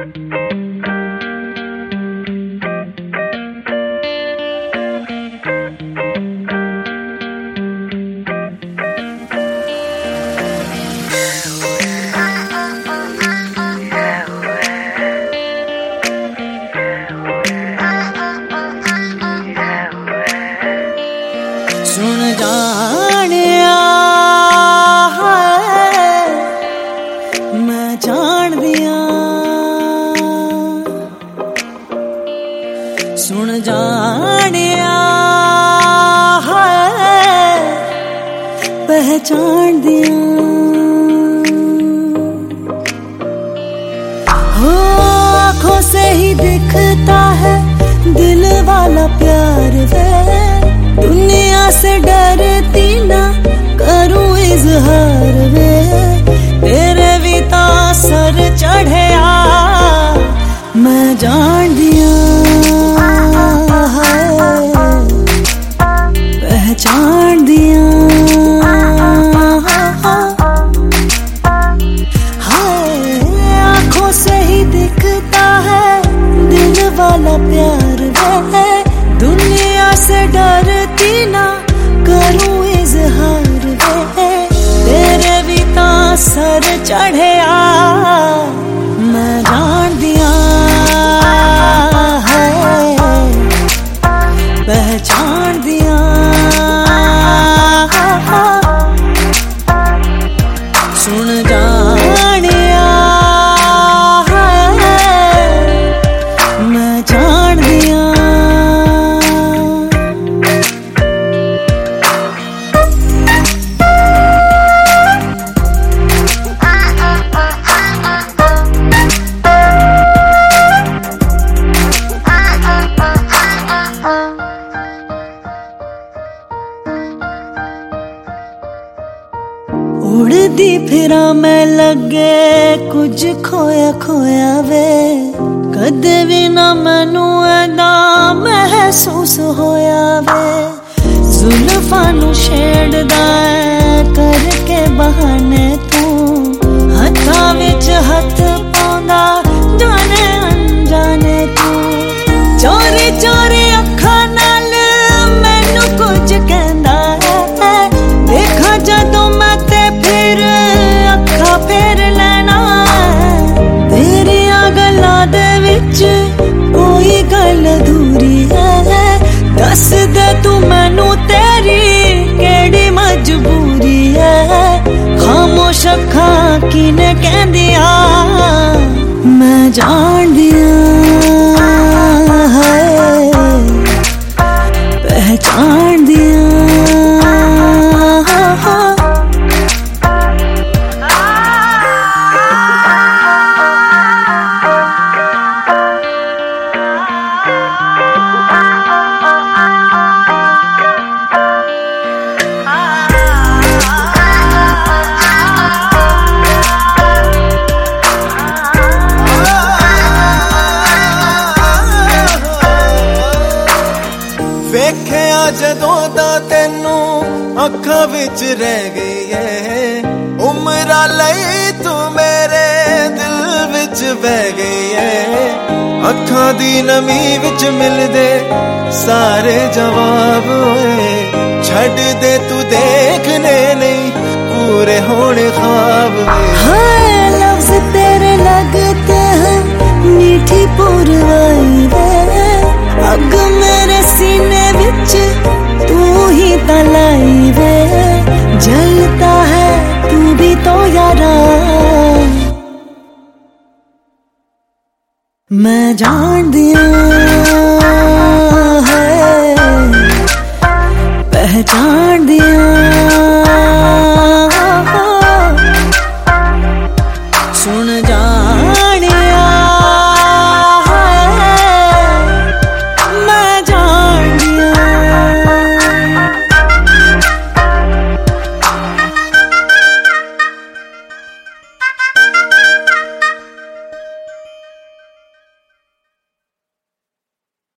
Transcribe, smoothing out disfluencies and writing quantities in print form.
सुन जानिया मैं जान दिया, सुन जानिया पहचान दिया। हो आँखों से ही दिखता है दिल वाला प्यार वे, दुनिया से डरती ना करूं इजहार वे, तेरे भी तो सर चढ़े आ मैं जान दिया है, पहचान दिया है। आँखों से ही दिखता है दिल वाला प्यार वे, दुनिया से डरती ना करूं इजहार वे, तेरे भी तो सर चढ़े आ मैं जान दिया है, पहचान दिया। सुन जानिया मैं जान दिया। उड़दी फिरा मैं लगे कुछ खोया खोया वे, कदे भी ना मैनू ऐदा महसूस होया वे, जुल्फां नू छेड़दा करके बहाने तू, हत्थां विच हत्थ पाउंदा जाने अनजाने तू, चोरी चोरी अखां नाल मैनू कुछ कहंदा है, देखा जदों मैं ते फिर अखा फेर लेना, तेरिया गल्लां दे विच कोई गल अधूरी है, दस दे तू मैनू तेरी केड़ी मजबूरी है, खामोश अखां किने कहंदिया मैं जान दिया है, पहचान दिया। वेखिया जदों दा तैनू अखां विच रह गई है, उमरा लई तू मेरे दिल विच बह गई है, अखां दी नमी विच मिलदे सारे जवाब होए, छड़ दे तू देखने नहीं पूरे होने ख्वाब। हाँ लफ्ज तेरे लगते हैं मीठी पुरवाई वे, अग मेरे सीने विच तू ही तलाई वे, जलता है तू भी तो यारा मैं जान दिया है, पहचान दिया।